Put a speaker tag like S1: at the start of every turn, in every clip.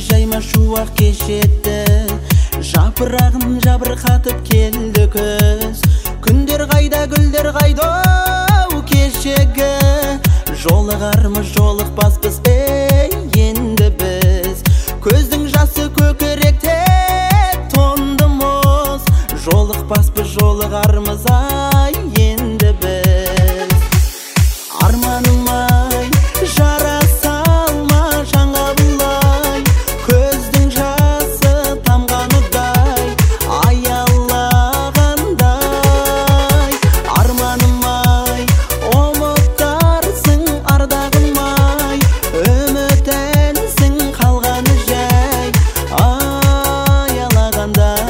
S1: жайма шуақ кешетті, жапырағын жабырқатып келді күз. Күндер қайда, гүлдер қайда кешегі, жолығармыз жолықпаспыз енді біз. Көздің жасы көкіректе тоңды мұз, жолықпаспыз жолығармыз енді біз. Арманым ай жараса алма жанға бұлай, көздің жасы тамғаныдай аялағандай. Арманым ай ұмыттарсың ардағым ай, үмітенсің қалғаны жай аялағандай.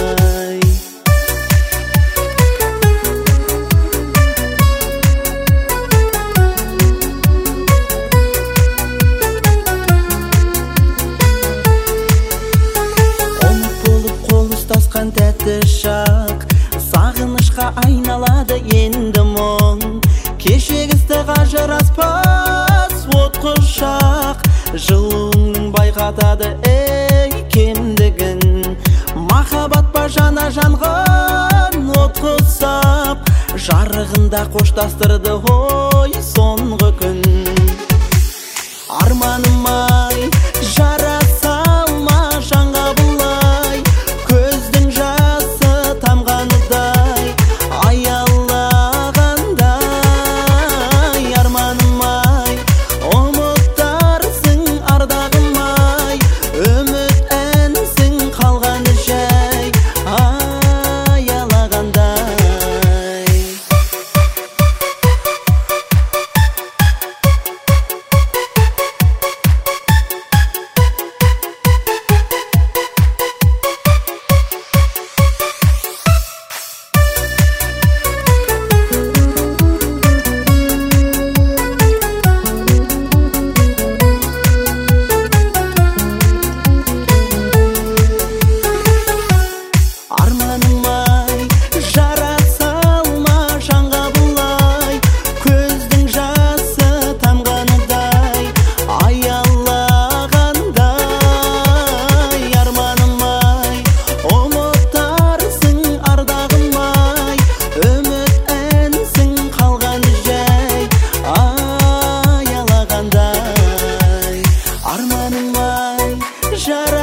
S1: Тасқан тәтті шақ сағынышқа айналады енді мұң, кешегісті ажыраспас от құшақ, жылуың байқатады кемдігін. Махаббат па жана жанған от құсап, жарығында қоштастырды ой соңғы күн. Арманым ай жараса алма жанға бұлай, көздің жасы тамғаныдай аялағандай. Арманым ай ұмыттарсың ардағым ай, үміт әнсің қалғаны жай аялағандай. Арманым ай жараса алма жанға бұлай, көздің жасы тамғаныдай аялағандай. Арманым ай ұмыттарсың ардағым ай, үміт әнсің қалғаны жай аялағандай. Арманым ай